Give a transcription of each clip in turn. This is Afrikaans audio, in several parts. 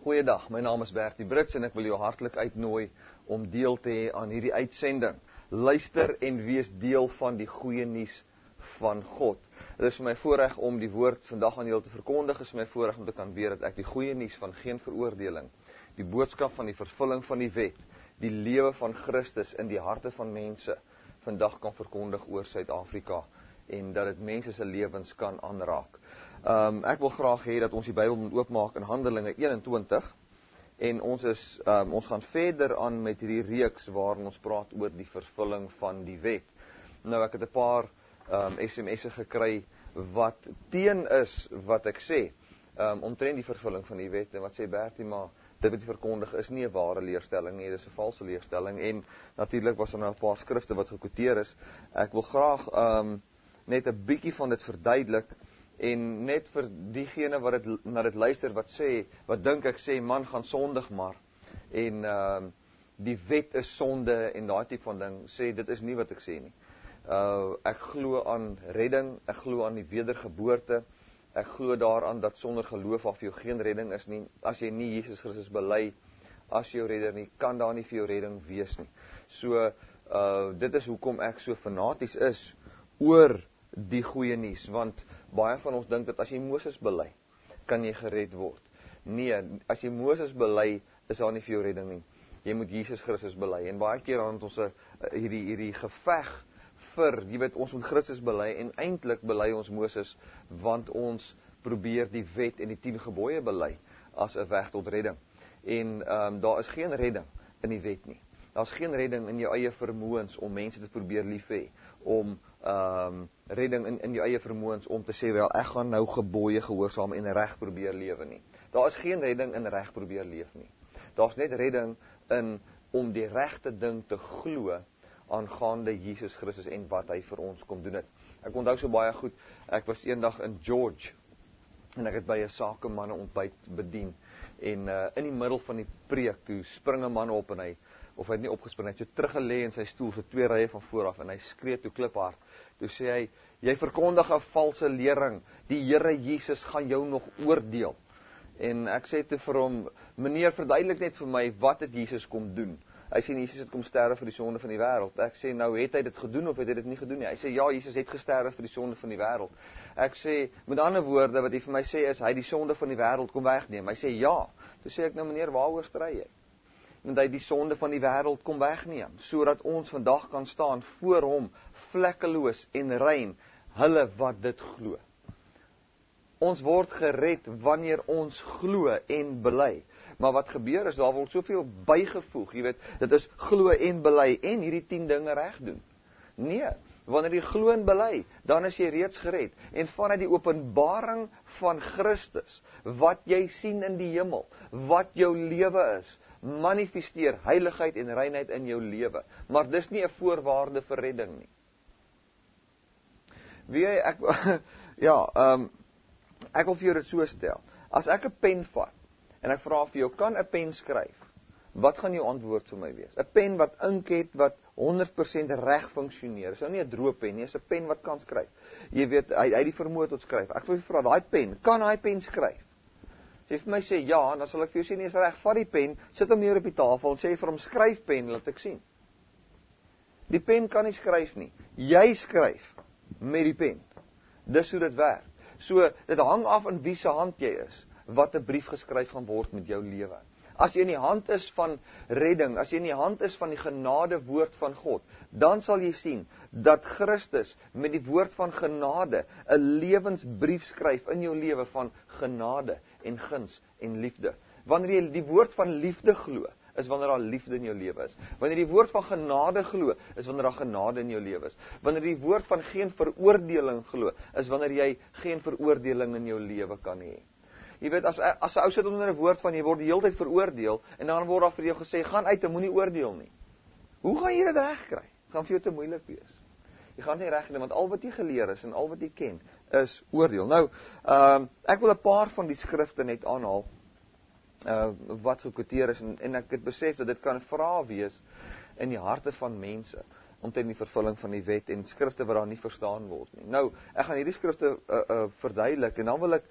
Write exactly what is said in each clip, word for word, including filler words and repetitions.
Goeiedag, my naam is Bertie Brits en ek wil jou hartlik uitnooi om deel te hê aan hierdie uitsending. Luister en wees deel van die goeie nuus van God. Dit is vir my voorreg om die woord vandag aan julle te verkondig, is my voorreg om te kan weet dat ek die goeie nuus van geen veroordeling, die boodskap van die vervulling van die wet, die lewe van Christus in die harte van mense vandag kan verkondig oor Suid-Afrika en dat dit mense se lewens kan aanraak. Um, ek wil graag hê dat ons die Bybel moet oopmaak in Handelinge eenentwintig en ons is um, ons gaan verder aan met hierdie reeks waarin ons praat oor die vervulling van die wet. Nou ek het 'n paar um, S M S'e gekry wat teen is wat ek sê um, omtrent die vervulling van die wet en wat sê Bertie, maar dit wat jy verkondig is nie 'n ware leerstelling nie, dit is 'n valse leerstelling en natuurlik was er nou 'n paar skrifte wat gekwoteer is. Ek wil graag um, net 'n bietjie van dit verduidelik en net vir diegene wat dit na dit luister wat sê, wat dink ek sê man gaan sondig maar en uh, die wet is sonde en daai tipe van ding, sê dit is nie wat ek sê nie. Uh, ek glo aan redding, ek glo aan die wedergeboorte, ek glo daaraan dat sonder geloof af jou geen redding is nie. As jy nie Jesus Christus bely as jou redder nie, kan daar nie vir jou redding wees nie. So uh, dit is hoekom ek so fanaties is oor die goeie nuus, want baie van ons dink dat as jy Moses bely, kan jy gered word. Nee, as jy Moses bely, is daar nie vir jou redding nie. Jy moet Jesus Christus bely. En baie keer dan het ons 'n hierdie hierdie geveg vir, jy weet, ons moet Christus bely en eintlik bely ons Moses, want ons probeer die wet en die tien gebooie bely as 'n weg tot redding. En um, daar is geen redding in die wet nie. Daar's geen redding in jou eie vermoëns om mense te probeer lief hê, om um, redding in, in jou eie vermoëns om te sê, wel, ek gaan nou gebooie gehoorsaam en reg probeer lewe nie. Daar is geen redding in reg probeer leef nie. Daar's net redding in om die regte ding te glo aangaande Jesus Christus en wat hy vir ons kom doen het. Ek onthou so baie goed, ek was eendag in George en ek het by 'n sakemanne ontbyt bedien en uh, in die middel van die preek toe spring 'n man op en hy of hy het nie opgespring, hy het so teruggelê in sy stoel, so twee rye van voor af, en hy skree toe kliphard, toe sê hy, jy verkondig 'n valse lering, die Here Jesus gaan jou nog oordeel. En ek sê toe vir hom, meneer, verduidelik net vir my, wat het Jesus kom doen? Hy sê, Jesus het kom sterwe vir die sonde van die wêreld. Ek sê, nou het hy dit gedoen of het hy dit nie gedoen nie? Hy sê, ja, Jesus het gesterwe vir die sonde van die wêreld. Ek sê, met ander woorde, wat hy vir my sê is, hy het die sonde van die wêreld kom wegneem. Hy sê, ja. Toe sê ek, nou meneer, waaroor stry jy? Want hy die sonde van die wêreld kom wegneem, sodat ons vandag kan staan voor hom, vlekkeloos en rein, hulle wat dit glo. Ons word gered wanneer ons glo en bely. Maar wat gebeur is, daar word soveel bygevoeg, jy weet, dit is glo en bely en hierdie tien dinge reg doen. Nee, wanneer jy glo en bely, dan is jy reeds gered. En vanuit die openbaring van Christus, wat jy sien in die hemel, wat jou lewe is, manifesteer heiligheid en reinheid in jou lewe. Maar dis nie 'n voorwaarde vir redding nie. Wie ek ja, um, ek wil vir jou dit so stel. As ek 'n pen vat en ek vra vir jou, kan 'n pen skryf? Wat gaan jou antwoord vir my wees? 'n Pen wat ink het wat honderd persent reg funksioneer. Dis nou nie 'n droë pen nie, dis 'n pen wat kan skryf. Jy weet, hy hy het die vermoë tot skryf. Ek wil vir vra, daai pen, kan daai pen skryf? As jy vir my sê ja, dan sal ek vir jou sê nee, is reg, vat die pen, sit hom neer op die tafel en sê vir hom skryf pen, laat ek sien. Die pen kan nie skryf nie. Jy skryf met die pen. Dis hoe dit werk. So dit hang af in wie se hand jy is, wat 'n brief geskryf gaan word met jou lewe. As jy in die hand is van redding, as jy in die hand is van die genade woord van God, dan sal jy sien dat Christus met die woord van genade 'n lewensbrief skryf in jou lewe van genade en guns en liefde. Wanneer jy die woord van liefde glo, is wanneer daar liefde in jou lewe is. Wanneer jy die woord van genade glo, is wanneer daar genade in jou lewe is. Wanneer jy die woord van geen veroordeling glo, is wanneer jy geen veroordeling in jou lewe kan hê. Jy weet, as, as 'n ou sit onder 'n woord van jy word die hele tyd veroordeel, en dan word daar vir jou gesê, gaan uit en moenie oordeel nie. Hoe gaan jy dit regkry? Dit gaan vir jou te moeilik wees. Jy gaan nie reg doen, want al wat jy geleer is, en al wat jy ken, is oordeel. Nou, um, ek wil 'n paar van die skrifte net aanhaal, uh, wat gekwoteer is, en, en ek het besef dat dit kan vrae wees, in die harte van mense, omtrent die vervulling van die wet, en skrifte wat daar nie verstaan word nie. Nou, ek gaan hierdie skrifte uh, uh, verduidelik, en dan wil ek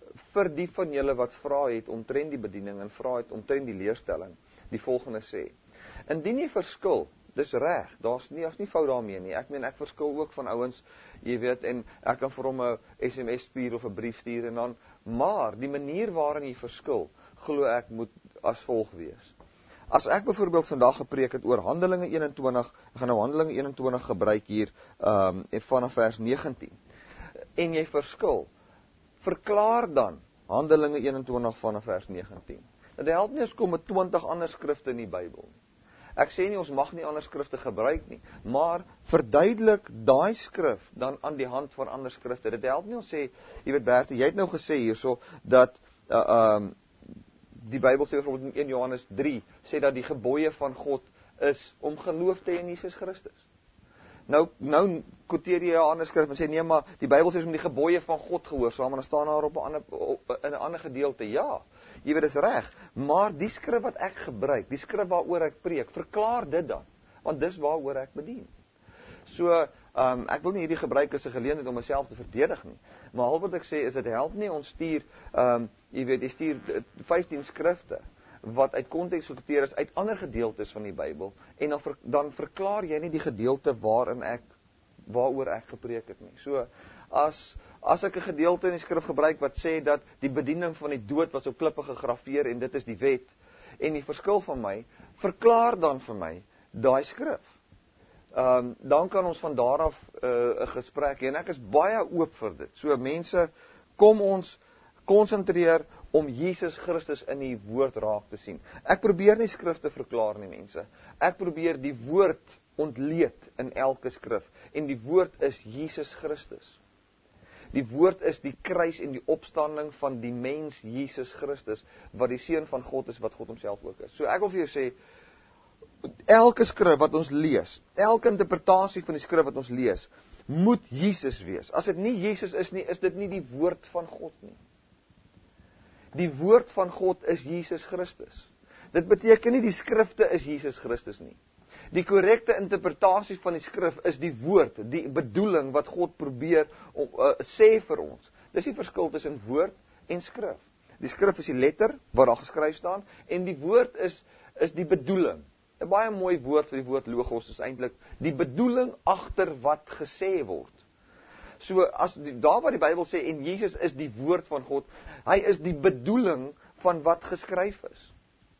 vir die van julle wat vra het omtrent die bediening en vra het omtrent die leerstelling, die volgende sê. Indien jy verskil, dis reg, daar's nie, daar's nie fout daarmee nie. Ek meen, ek verskil ook van ouens, jy weet, en ek kan vir hom 'n S M S stuur of 'n brief stuur en dan, maar die manier waarin jy verskil, glo ek moet as volg wees. As ek byvoorbeeld vandag gepreek het oor Handelinge eenentwintig, ek gaan nou Handelinge eenentwintig gebruik hier, um, vanaf vers negentien, en jy verskil, verklaar dan Handelinge eenentwintig vanaf vers negentien. Dit help nie as kom met twintig ander skrifte in die Bybel nie. Ek sê nie ons mag nie ander skrifte gebruik nie, maar verduidelik daai skrif dan aan die hand van ander skrifte. Dit help nie ons sê, jy weet Bertie, jy het nou gesê hierso dat uh, um, die Bybel sê byvoorbeeld in een Johannes drie sê dat die gebooie van God is om geloof te hê in Jesus Christus. Nou nou quoteer jy 'n ander skrif en sê nee, maar die Bybel sê om die gebooie van God gehoorsaam, en dan staan daar op 'n ander op, in 'n ander gedeelte. Ja, jy weet dis reg, maar die skrif wat ek gebruik, die skrif waaroor ek preek, verklaar dit dan, want dis waaroor ek bedien. So, um, ek wil nie hierdie gebruik as 'n geleentheid om myself te verdedig nie, maar al wat ek sê is dit help nie ons stuur, um, jy weet, jy stuur vyftien skrifte wat uit konteks gekwoteer is uit ander gedeeltes van die Bybel en dan ver, dan verklaar jy nie die gedeelte waarin ek waaroor ek gepreek het nie. So as as ek 'n gedeelte in die skrif gebruik wat sê dat die bediening van die dood was op klippe gegrafeer en dit is die wet en die verskil van my, verklaar dan vir my daai skrif. Um, dan kan ons van daar af 'n uh, gesprek hê en ek is baie oop vir dit. So mense, kom ons konsentreer om Jesus Christus in die woord raak te sien. Ek probeer nie skrifte verklaar nie, mense. Ek probeer die woord ontleed in elke skrif. En die woord is Jesus Christus. Die woord is die kruis en die opstanding van die mens Jesus Christus, wat die seun van God is, wat God homself ook is. So ek wil vir jou sê, elke skrif wat ons lees, elke interpretasie van die skrif wat ons lees, moet Jesus wees. As dit nie Jesus is nie, is dit nie die woord van God nie. Die woord van God is Jesus Christus. Dit beteken nie die skrifte is Jesus Christus nie. Die korrekte interpretasie van die skrif is die woord, die bedoeling wat God probeer om, uh, sê vir ons. Dis die verskil tussen woord en skrif. Die skrif is die letter wat daar geskryf staan en die woord is is die bedoeling. 'n Baie mooi woord vir die woord logos is eintlik die bedoeling agter wat gesê word. So as die, daar waar die Bybel sê en Jesus is die woord van God, hy is die bedoeling van wat geskryf is.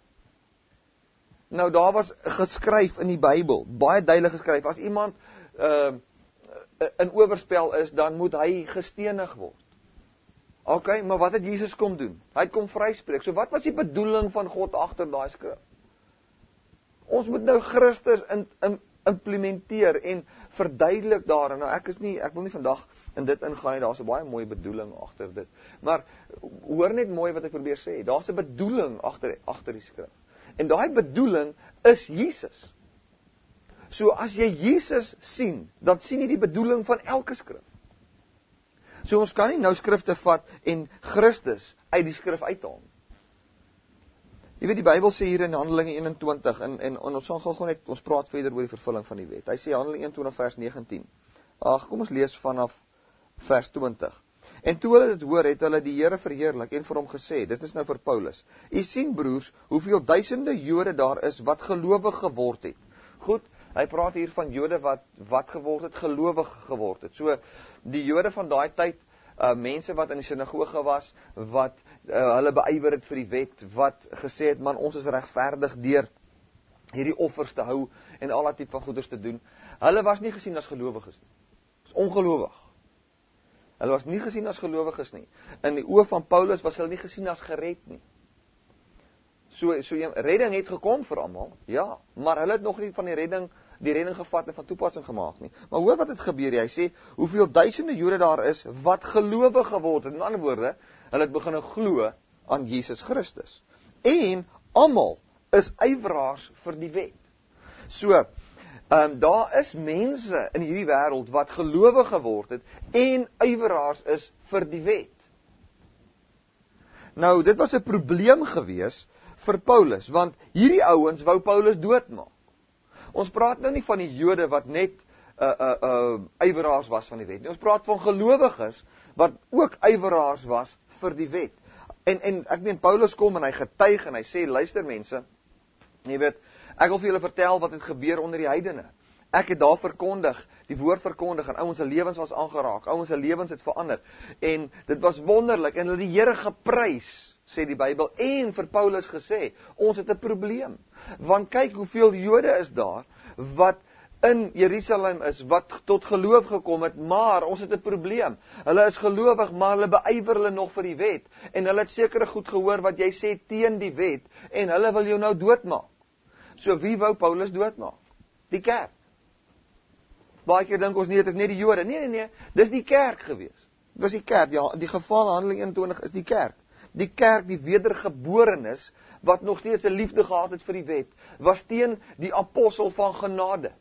Nou daar was geskryf in die Bybel, baie duidelik geskryf, as iemand uh, in oorspel is, dan moet hy gestenig word. Ok, maar wat het Jesus kom doen? Hy het kom vryspreek. So wat was die bedoeling van God agter daai skrif? Ons moet nou Christus in, in, implementeer en verduidelik daar. Nou ek is nie, ek wil nie vandag in dit ingaan nie, daar's 'n baie mooi bedoeling agter dit. Maar hoor net mooi wat ek probeer sê. Daar's 'n bedoeling agter agter die skrif. En daai bedoeling is Jesus. So as jy Jesus sien, dan sien jy die bedoeling van elke skrif. So ons kan nie nou skrifte vat en Christus uit die skrif uithaal. Jy weet die Bybel sê hier in Handelinge eenentwintig en en, en ons gaan gou net ons praat verder oor die vervulling van die wet. Hy sê Handelinge eenentwintig vers negentien. Ag, kom ons lees vanaf vers twintig. En toe hulle dit hoor, het hulle die Here verheerlik en vir hom gesê, dit is nou vir Paulus. U sien broers, hoeveel duisende Jode daar is wat gelowig geword het. Goed, hy praat hier van Jode wat wat geword het, gelowig geword het. So die Jode van daai tyd, uh, mense wat in die sinagoge was, wat uh, hulle beywer het vir die wet, wat gesê het, man, ons is regverdig deur hierdie offers te hou en al daai tipe van goeders te doen. Hulle was nie gesien as gelowiges nie. Dis ongelowig. Hulle was nie gesien as gelowiges nie. In die oë van Paulus was hulle nie gesien as gered nie. So so redding het gekom vir almal, ja, maar hulle het nog nie van die redding die redding gevat en van toepassing gemaak nie. Maar hoor wat het gebeur, hy sê, hoeveel duisende Jode daar is wat gelowig geword het. In ander woorde, hulle het begin glo aan Jesus Christus. En almal is yveraars vir die wet. So Um, daar is mense in hierdie wêreld wat gelowig geword het en yveraars is vir die wet. Nou, dit was 'n probleem gewees vir Paulus, want hierdie ouens wou Paulus doodmaak. Ons praat nou nie van die Jode wat net uh, uh, uh, yveraars was van die wet nie. Ons praat van gelowiges wat ook yveraars was vir die wet. En, en ek meen, Paulus kom en hy getuig en hy sê, luister mense, jy weet, ek wil vir julle vertel wat het gebeur onder die heidene. Ek het daar verkondig, die woord verkondig, en ouens se lewens was aangeraak, ouens se lewens het verander, en dit was wonderlik, en hulle die Here geprys, sê die Bybel, en vir Paulus gesê, ons het 'n probleem, want kyk hoeveel Jode is daar, wat in Jerusalem is, wat tot geloof gekom het, maar ons het 'n probleem, hulle is gelowig, maar hulle beywer hulle nog vir die wet, en hulle het sekere goed gehoor wat jy sê teen die wet, en hulle wil jou nou doodmaak. So wie wou Paulus doodmaak? Die kerk. Baie keer dink ons nie, dit is net die Jode. Nee, nee, nee, dis die kerk gewees. Dit was die kerk, ja, die geval in Handelinge eenentwintig is die kerk. Die kerk, die wedergeborenes, wat nog steeds 'n liefde gehad het vir die wet, was teen die apostel van genade.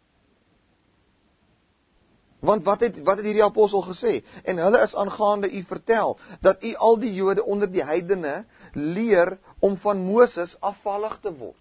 Want wat het, wat het hierdie apostel gesê? En hulle is aangaande u vertel, dat u al die Jode onder die heidene leer om van Moses afvallig te word.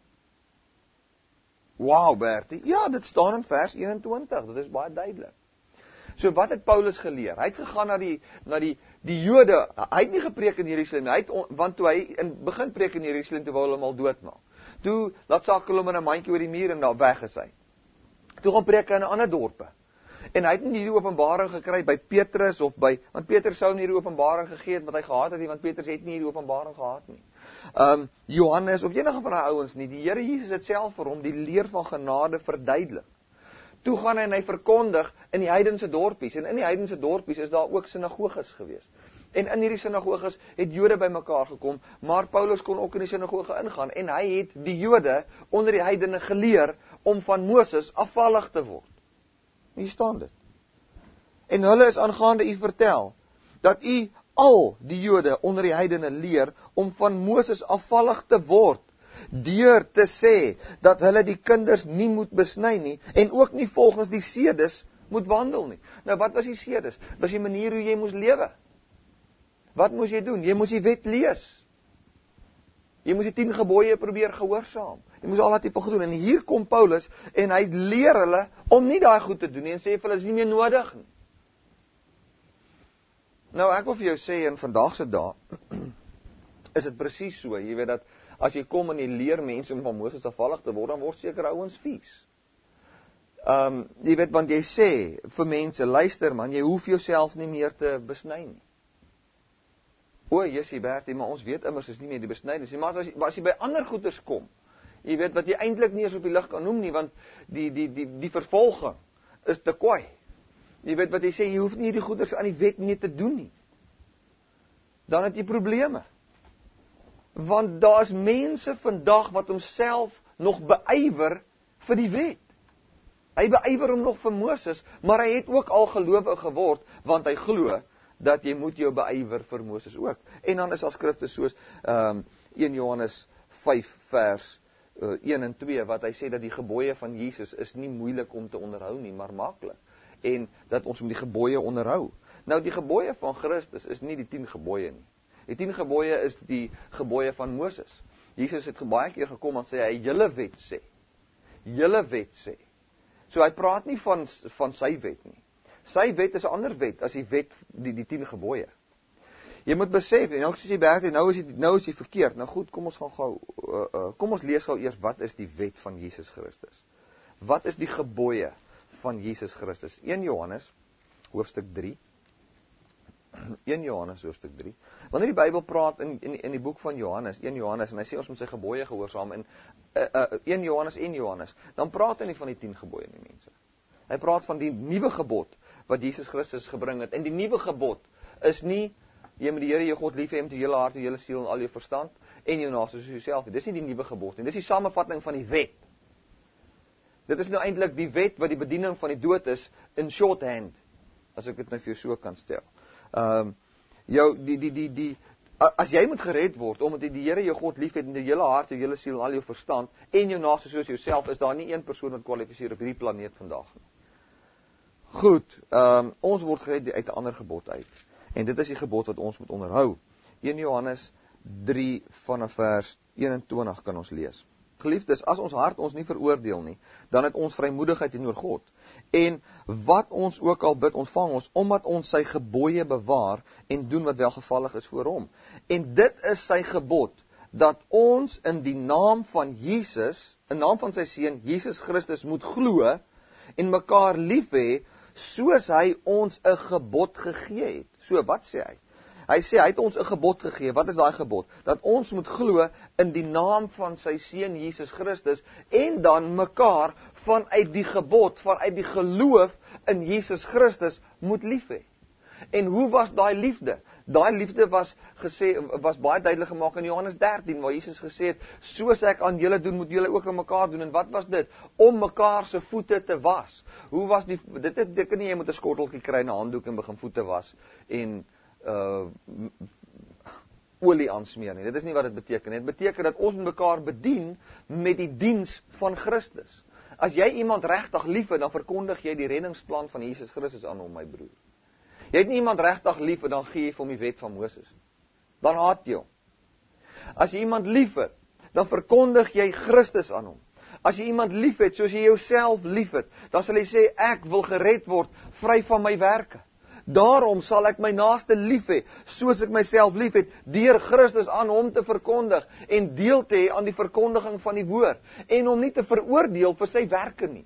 Wow, Bertie, ja, dit staan in vers eenentwintig, dit is baie duidelik. So wat het Paulus geleer? Hy het gegaan na die, na die, die Jode, hy het nie gepreek in Jerusalem, hy het, want toe hy in begin preek in Jerusalem, toe wou hulle hom al doodmaak. Toe, laat Sakel hom in 'n mandjie oor die muur en daar weg is hy. Toe gaan preek hy in 'n ander dorpe. En hy het nie hierdie openbaring gekry by Petrus of by, want Petrus sou nie hierdie openbaring gegee het wat hy gehad het nie, want Petrus het nie hierdie openbaring gehad nie. Um, Johannes of enige van daai ouens nie, die Here Jesus het self vir hom die leer van genade verduidelik. Toe gaan hy en hy verkondig in die heidense dorpies, en in die heidense dorpies is daar ook sinagoges gewees. En in hierdie sinagoges het Jode bymekaar gekom, maar Paulus kon ook in die sinagoge ingaan, en hy het die Jode onder die heidene geleer om van Moses afvallig te word. Hier staan dit. En hulle is aangaande u vertel, dat u al die Jode onder die heidene leer om van Moses afvallig te word, deur te sê dat hulle die kinders nie moet besny nie, en ook nie volgens die sedes moet wandel nie. Nou wat was die sedes? Was die manier hoe jy moes lewe? Wat moes jy doen? Jy moes die wet lees. Jy moes die tien gebooie probeer gehoorsaam. Jy moes al dat tipe gedoen. En hier kom Paulus, en hy leer hulle om nie daai goed te doen nie, en sê vir hulle, is nie meer nodig nie. Nou, ek wil vir jou sê, in vandag se dae, is dit presies so, jy weet dat, as jy kom en jy leer mense om van Moses afvallig te word, dan word seker ouens vies. Um, jy weet, want jy sê vir mense, luister man, jy hoef jouself nie meer te besny nie. O, Jessie Bertie, maar ons weet immers is nie meer die besnydenis nie, maar as, as jy by ander goeders kom, jy weet wat jy eintlik nie eens op die lig kan noem nie, want die, die, die, die vervolging is te kwaai. Jy weet wat hy sê, jy hoef nie die goeders aan die wet mee te doen nie. Dan het jy probleme. Want daar is mense vandag wat homself nog beywer vir die wet. Hy beywer hom nog vir Moses, maar hy het ook al gelowig geword, want hy glo dat jy moet jou beywer vir Moses ook. En dan is daar skrifte soos um, een Johannes vyf vers uh, een en twee, wat hy sê dat die gebooie van Jesus is nie moeilik om te onderhou nie, maar maklik. En dat ons moet die gebooie onderhou. Nou die gebooie van Christus is nie die tien gebooie nie. Die tien gebooie is die gebooie van Moses. Jesus het baie keer gekom en sê hy julle wet sê. Julle wet sê. So hy praat nie van van sy wet nie. Sy wet is 'n ander wet as die wet die die tien gebooie. Jy moet besef, en nou sê jy Bertie, nou is jy nou is jy verkeerd. Nou goed, kom ons gaan gou uh, uh, kom ons lees gou eers wat is die wet van Jesus Christus. Wat is die gebooie van Jesus Christus? een Johannes hoofstuk drie. een Johannes hoofstuk drie. Wanneer die Bybel praat in in in die boek van Johannes, een Johannes, en hy sê ons moet sy gebooie gehoorsaam, en uh, uh, een Johannes en Johannes, dan praat hy nie van die tien gebooie nie, mense. Hy praat van die nuwe gebod wat Jesus Christus gebring het. En die nuwe gebod is nie jy moet die Here jou God lief hê met jou hele hart, jou hele siel en al jou verstand en jou naaste soos jouself. Dis nie die nuwe gebod nie. Dis die samevatting van die wet. Dit is nou eintlik die wet wat die bediening van die dood is in shorthand, as ek dit nou vir jou so kan stel. Ehm um, jou die die die die as jy moet gered word omdat jy die Here jou God liefhet met jou hele hart, jou hele siel en al jou verstand en jou naaste soos jouself, is daar nie een persoon wat kwalifiseer op hierdie planeet vandag nie. Goed, um, ons word gered uit 'n ander gebod uit. En dit is die gebod wat ons moet onderhou. een Johannes drie vanaf vers eenentwintig kan ons lees. Geliefdes, as ons hart ons nie veroordeel nie, dan het ons vrymoedigheid teenoor God. En wat ons ook al bid, ontvang ons, omdat ons sy gebooie bewaar en doen wat welgevallig is voor hom. En dit is sy gebod, dat ons in die naam van Jesus, in naam van sy seun, Jesus Christus, moet glo en mekaar lief hê, soos hy ons 'n gebod gegee het. So, wat sê hy? Hy sê, hy het ons 'n gebod gegee. Wat is daai gebod? Dat ons moet glo in die naam van sy seun Jesus Christus, en dan mekaar vanuit die gebod, vanuit die geloof in Jesus Christus, moet lief hê. En hoe was daai liefde? Daai liefde was gesê, was baie duidelik gemaak in Johannes dertien, waar Jesus gesê het, soos ek aan julle doen, moet julle ook aan mekaar doen. En wat was dit? Om mekaar se voete te was. Hoe was die, dit het, dit kan nie, jy moet 'n skotteltjie kry, 'n handdoek en begin voete was, en uh, olie aansmeer nie. Dit is nie wat dit beteken. Dit beteken dat ons mekaar bedien met die diens van Christus. As jy iemand regtig lief het, dan verkondig jy die reddingsplan van Jesus Christus aan hom, my broer. Jy het nie iemand regtig lief en dan gee jy vir hom die wet van Moses. Dan haat jy hom. As jy iemand lief het, dan verkondig jy Christus aan hom. As jy iemand lief het, soos jy jouself lief het, dan sal jy sê, ek wil gered word, vry van my werke. Daarom sal ek my naaste lief hê, soos ek myself lief het, deur Christus aan hom te verkondig, en deel te hê aan die verkondiging van die woord, en hom nie te veroordeel vir sy werke nie.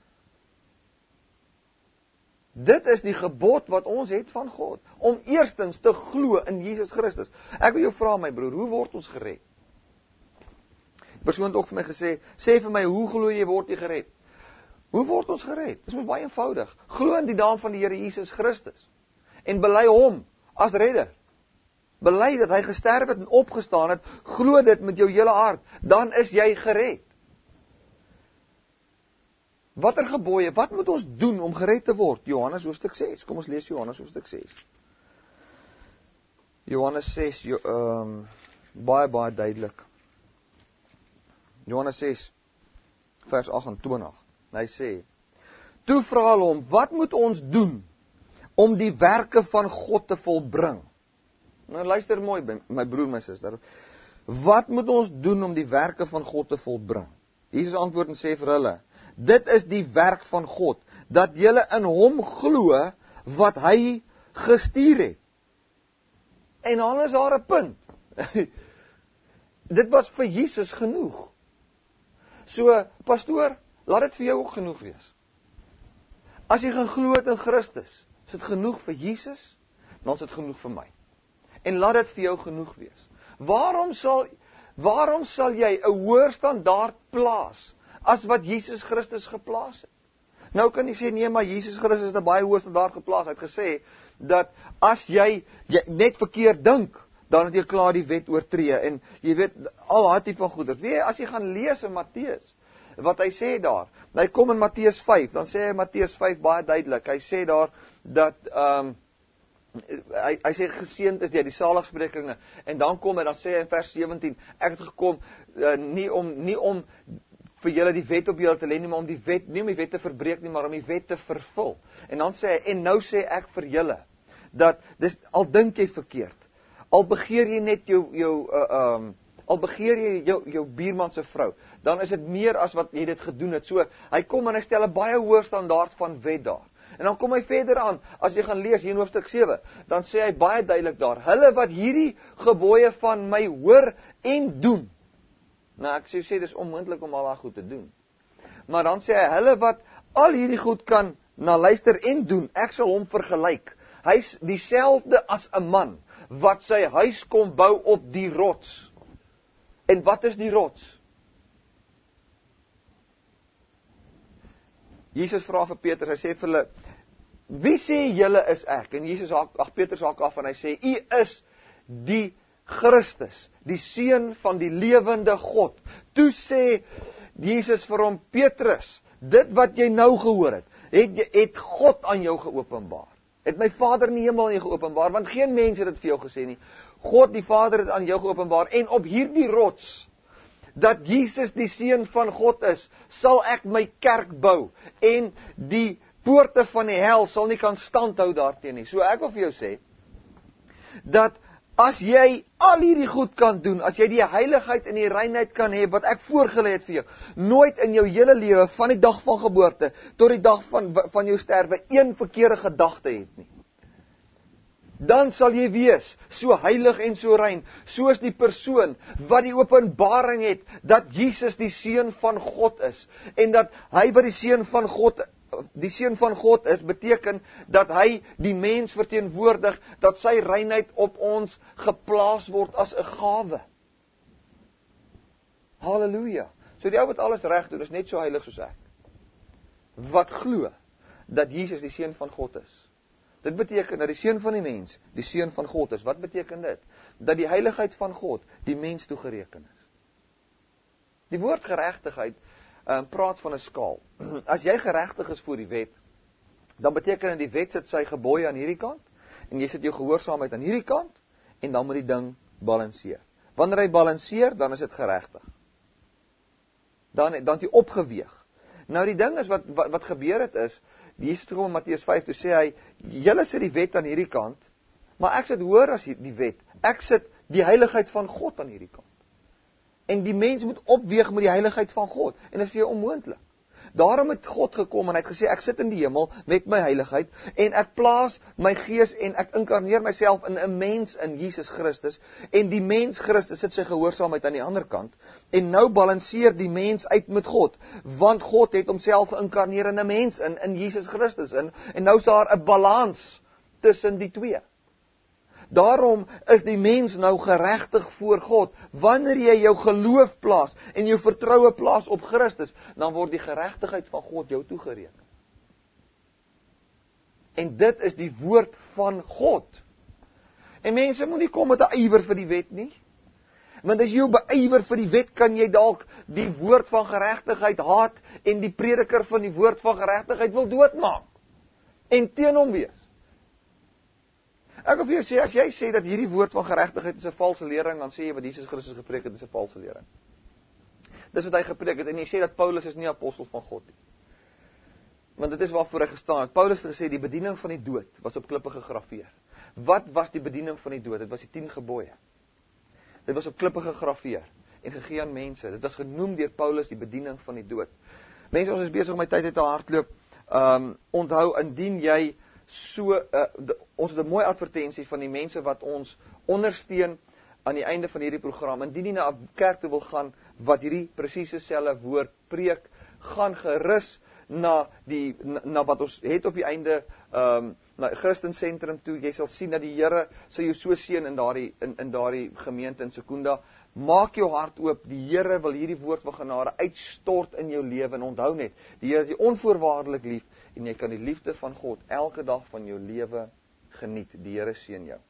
Dit is die gebod wat ons het van God, om eerstens te glo in Jesus Christus. Ek wil jou vra, my broer, hoe word ons gered? Die persoon het ook vir my gesê, sê vir my, hoe glo jy word jy gered? Hoe word ons gered? Dit is baie eenvoudig. Glo in die naam van die Here Jesus Christus, en bely hom as redder. Bely dat hy gesterf het en opgestaan het, glo dit met jou hele hart, dan is jy gered. Watter gebooie, wat moet ons doen om gered te word? Johannes hoofstuk ses, kom ons lees Johannes hoofstuk ses. Johannes ses, jo, um, baie, baie duidelik. Johannes ses, vers agt-en-twintig, hy sê, toe vra hulle hom, wat moet ons doen om die werke van God te volbring? Nou luister mooi, my broer, my suster, wat moet ons doen om die werke van God te volbring? Jesus antwoord en sê vir hulle, dit is die werk van God, dat julle in hom glo wat hy gestuur het. En dan is daar 'n punt. Dit was vir Jesus genoeg. So, pastoor, laat dit vir jou ook genoeg wees. As jy gaan glo in Christus, is dit genoeg vir Jesus, dan is dit genoeg vir my. En laat dit vir jou genoeg wees. Waarom sal, waarom sal jy 'n hoër standaard plaas as wat Jesus Christus geplaas het? Nou kan jy sê, nee, maar Jesus Christus het 'n baie hoë standaard geplaas. Hy het gesê, dat as jy, jy net verkeerd dink, dan het jy klaar die wet oortree, en jy weet, al daai tipe van goeders. Weet jy, as jy gaan lees in Matteus, wat hy sê daar, hy kom in Matteus vyf, dan sê hy Matteus vyf baie duidelik, hy sê daar, dat, um, hy, hy sê, geseënd is die, die saligsprekinge, en dan kom hy, dan sê hy in vers sewentien, ek het gekom, uh, nie om, nie om, vir julle die wet op julle te lê nie, maar om die wet, nie om die wet te verbreek nie, maar om die wet te vervul. En dan sê hy, en nou sê ek vir julle, dat, dis, al dink jy verkeerd, al begeer jy net jou, jou, uh, um, al begeer jy jou, jou buurman se vrou, dan is dit meer as wat jy dit gedoen het. So, hy kom en hy stel 'n baie hoë standaard van wet daar. En dan kom hy verder aan, as jy gaan lees hier in hoofstuk sewe, dan sê hy baie duidelik daar, hulle wat hierdie gebooie van my hoor en doen. Nou, ek sê, sê dis onmoontlik om al daai goed te doen. Maar dan sê hy, hulle wat al hierdie goed kan na luister en doen, ek sal hom vergelyk. Hy's dieselfde as 'n man wat sy huis kom bou op die rots. En wat is die rots? Jesus vra vir Petrus, hy sê vir hulle, wie sê julle is ek? En Jesus haak, ag Petrus haak af en hy sê, u is die Christus, die seun van die lewende God. Toe sê Jesus vir hom, Petrus, dit wat jy nou gehoor het, het, het God aan jou geopenbaar. Het my Vader in die hemel aan jou geopenbaar, want geen mens het dit vir jou gesê nie. God die Vader het aan jou geopenbaar, en op hierdie rots, dat Jesus die seun van God is, sal ek my kerk bou, en die poorte van die hel sal nie kan standhou daarteen nie. So ek wil vir jou sê, dat As jy al hierdie goed kan doen, as jy die heiligheid en die reinheid kan hê wat ek voorgelê het vir jou, nooit in jou hele lewe van die dag van geboorte tot die dag van van jou sterwe een verkeerde gedagte het nie. Dan sal jy wees so heilig en so rein, soos die persoon wat die openbaring het dat Jesus die seun van God is en dat hy wat die seun van God die seun van God is, beteken dat hy die mens verteenwoordig, dat sy reinheid op ons geplaas word as 'n gawe. Halleluja. So die ou wat alles reg doen, is net so heilig soos ek. Wat glo dat Jesus die seun van God is. Dit beteken dat die seun van die mens die seun van God is. Wat beteken dit? Dat die heiligheid van God die mens toegereken is. Die woord geregtigheid Um, praat van 'n skaal. As jy geregtig is voor die wet, dan beteken dit die wet sit sy gebooie aan hierdie kant, en jy sit jou gehoorsaamheid aan hierdie kant, en dan moet die ding balanseer. Wanneer hy balanseer, dan is dit geregtig. Dan, dan het hy opgeweeg. Nou die ding is, wat, wat, wat gebeur het is, Jesus het in Matteus vyf, toe sê hy, julle sit die wet aan hierdie kant, maar ek sit hoor as die wet, ek sit die heiligheid van God aan hierdie kant. En die mens moet opweeg met die heiligheid van God. En dit is vir jou onmoontlik. Daarom het God gekom en hy het gesê, ek sit in die hemel met my heiligheid, en ek plaas my gees en ek inkarneer myself in 'n mens in Jesus Christus, en die mens Christus sit sy gehoorsaamheid aan die ander kant, en nou balanseer die mens uit met God, want God het homself geïnkarneer in 'n mens in, in Jesus Christus, in, en nou is daar 'n balans tussen die twee. Daarom is die mens nou geregtig voor God. Wanneer jy jou geloof plaas en jou vertroue plaas op Christus, dan word die geregtigheid van God jou toegereken. En dit is die woord van God. En mense moet nie kom met 'n ywer vir die wet nie. Want as jy beywer vir die wet, kan jy dalk die woord van geregtigheid haat en die prediker van die woord van geregtigheid wil doodmaak. En teen hom wees. Ek wil vir jou sê, as jy sê dat hierdie woord van geregtigheid is 'n valse lering, dan sê jy wat Jesus Christus gepreek het is 'n valse lering. Dis wat hy gepreek het, en jy sê dat Paulus is nie apostel van God nie. Want dit is waarvoor hy gestaan het. Paulus het gesê, die bediening van die dood was op klippe gegraveer. Wat was die bediening van die dood? Dit was die tien gebooie. Dit was op klippe gegraveer en gegee aan mense. Dit was genoem deur Paulus die bediening van die dood. Mense, ons is besig om my tyd uit te hardloop. Um, onthou, indien jy So, uh, de, ons het 'n mooi advertensie van die mense wat ons ondersteun aan die einde van hierdie program. Indien jy na 'n kerk toe wil gaan wat hierdie presiese selfe woord preek, gaan gerus na die na, na wat ons het op die einde, um, na Christensentrum toe. Jy sal sien dat die Here sal jou so seën in daardie in in daardie gemeente in Sekunda. Maak jou hart oop. Die Here wil hierdie woord van genade uitstort in jou lewe, en onthou net, die Here het jou onvoorwaardelik lief, en jy kan die liefde van God elke dag van jou lewe geniet. Die Here seën jou.